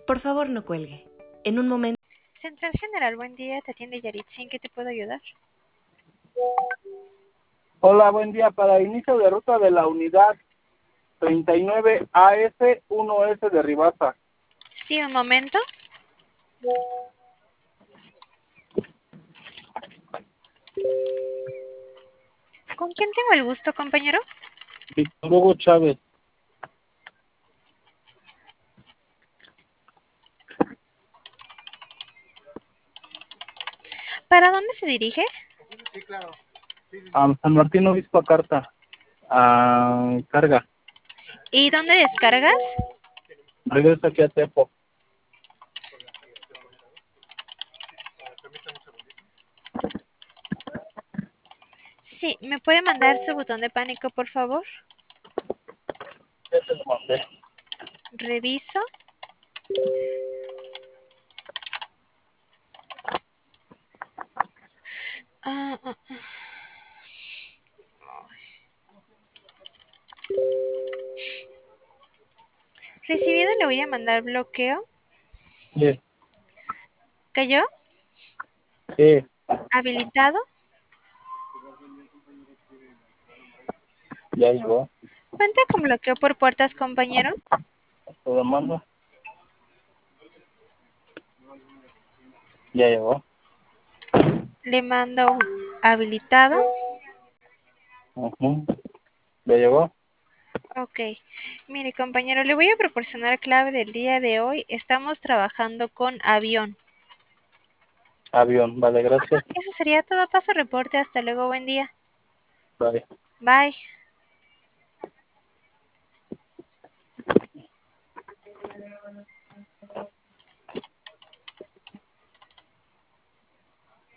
Por favor, no cuelgue. En un momento. Central General, buen día, te atiende Yaritzi, ¿en qué te puedo ayudar? Hola, buen día. Para inicio de ruta de la unidad 39 AS1S de Ribasa. Sí, un momento. ¿Con quién tengo el gusto, compañero? Víctor Hugo Chávez. ¿Para dónde se dirige? A San Martín Obispo Carta. Carga. ¿Y dónde descargas? Regresa aquí a Tepo. Sí, ¿me puede mandar su botón de pánico, por favor? Ya te lo mandé. Reviso. Ah, ah, ah. Recibido, le voy a mandar bloqueo. Sí, ¿Cayó? sí, ¿Habilitado? ya llegó. ¿Cuenta con bloqueo por puertas, compañero? Te lo mando. Ya llegó. Le mando habilitado. Ujú. Ya llegó. Ok. Mire, compañero, le voy a proporcionar clave del día de hoy. Estamos trabajando con avión. Avión. Vale, gracias. Eso sería todo. Paso reporte. Hasta luego. Buen día. Bye. Bye.